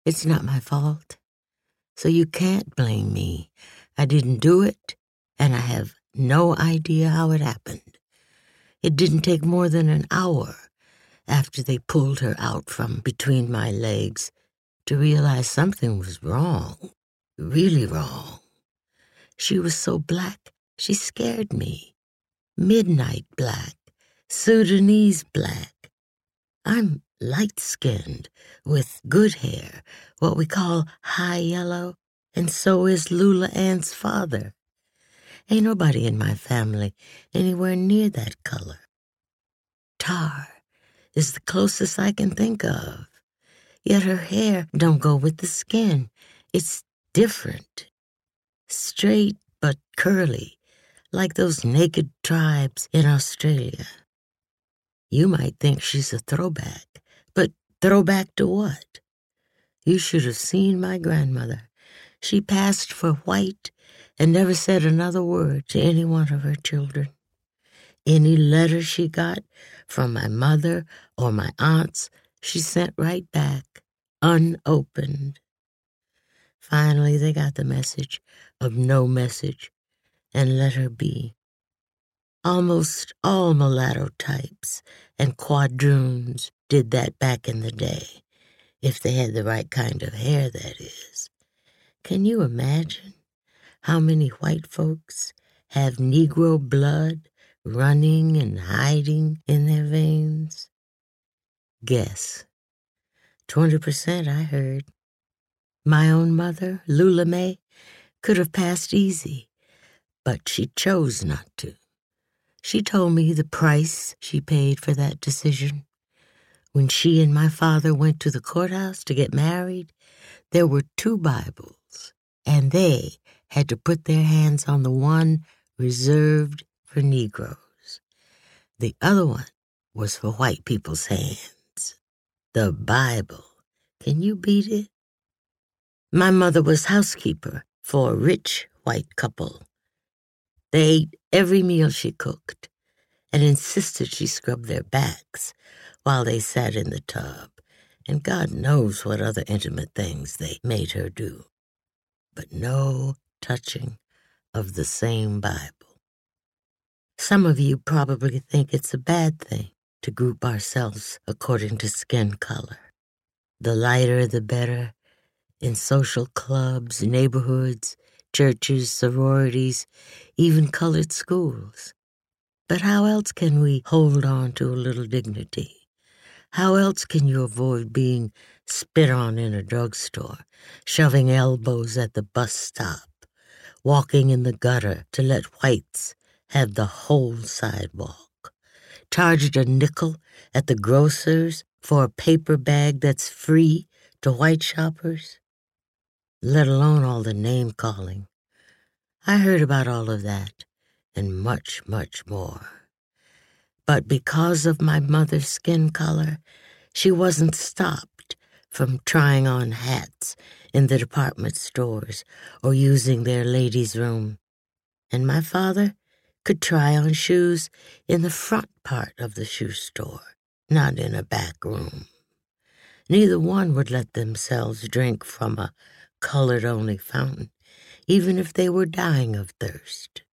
It's not my fault. So you can't blame me. I didn't do it, and I have no idea how it happened. It didn't take more than an hour after they pulled her out from between my legs to realize something was wrong, really wrong. She was so black, she scared me. Midnight black, Sudanese black. I'm light-skinned, with good hair, what we call high yellow, and so is Lula Ann's father. Ain't nobody in my family anywhere near that color. Tar is the closest I can think of. Yet her hair don't go with the skin. It's different. Straight but curly, like those naked tribes in Australia. You might think she's a throwback, but throwback to what? You should have seen my grandmother. She passed for white and never said another word to any one of her children. Any letter she got from my mother or my aunts, she sent right back, unopened. Finally, they got the message of no message and let her be. Almost all mulatto types and quadroons did that back in the day, if they had the right kind of hair, that is. Can you imagine how many white folks have Negro blood running and hiding in their veins? Guess. 20% I heard. My own mother, Lula Mae, could have passed easy, but she chose not to. She told me the price she paid for that decision. When she and my father went to the courthouse to get married, there were 2 Bibles, and they had to put their hands on the one reserved for Negroes. The other one was for white people's hands. The Bible. Can you beat it? My mother was housekeeper for a rich white couple. They ate every meal she cooked and insisted she scrub their backs while they sat in the tub, and God knows what other intimate things they made her do. But no touching of the same Bible. Some of you probably think it's a bad thing to group ourselves according to skin color. The lighter, the better, in social clubs, neighborhoods, churches, sororities, even colored schools. But how else can we hold on to a little dignity? How else can you avoid being spit on in a drugstore, shoving elbows at the bus stop, walking in the gutter to let whites have the whole sidewalk, charged a nickel at the grocer's for a paper bag that's free to white shoppers? Let alone all the name-calling. I heard about all of that and much, much more. But because of my mother's skin color, she wasn't stopped from trying on hats in the department stores or using their ladies' room. And my father could try on shoes in the front part of the shoe store, not in a back room. Neither one would let themselves drink from a colored-only fountain, even if they were dying of thirst.